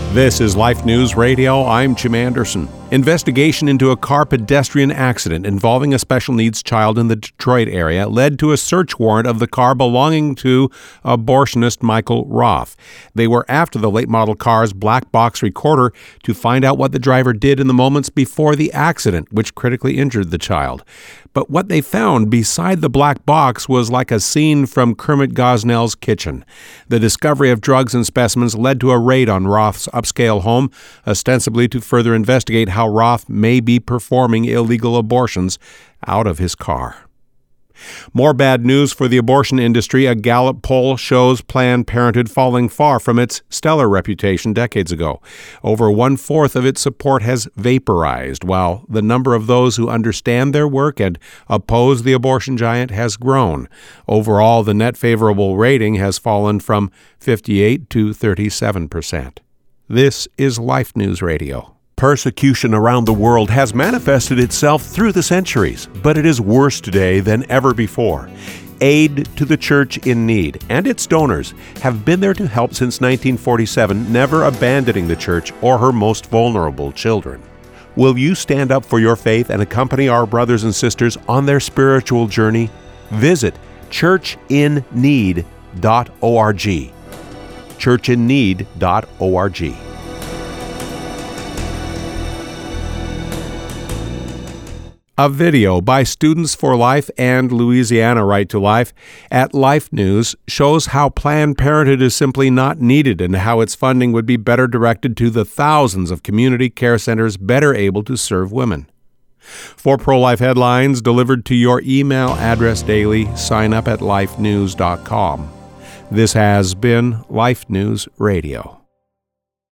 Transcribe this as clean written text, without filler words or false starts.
This is Life News Radio. I'm Jim Anderson. Investigation into a car pedestrian accident involving a special needs child in the Detroit area led to a search warrant of the car belonging to abortionist Michael Roth. They were after the late model car's black box recorder to find out what the driver did in the moments before the accident, which critically injured the child. But what they found beside the black box was like a scene from Kermit Gosnell's kitchen. The discovery of drugs and specimens led to a raid on Roth's upscale home, ostensibly to further investigate how Roth may be performing illegal abortions out of his car. More bad news for the abortion industry. A Gallup poll shows Planned Parenthood falling far from its stellar reputation decades ago. Over one-fourth of its support has vaporized, while the number of those who understand their work and oppose the abortion giant has grown. Overall, the net favorable rating has fallen from 58% to 37%. This is Life News Radio. Persecution around the world has manifested itself through the centuries, but it is worse today than ever before. Aid to the Church in Need and its donors have been there to help since 1947, never abandoning the Church or her most vulnerable children. Will you stand up for your faith and accompany our brothers and sisters on their spiritual journey? Visit churchinneed.org. churchinneed.org. A video by Students for Life and Louisiana Right to Life at Life News shows how Planned Parenthood is simply not needed and how its funding would be better directed to the thousands of community care centers better able to serve women. For pro-life headlines delivered to your email address daily, sign up at lifenews.com. This has been Life News Radio.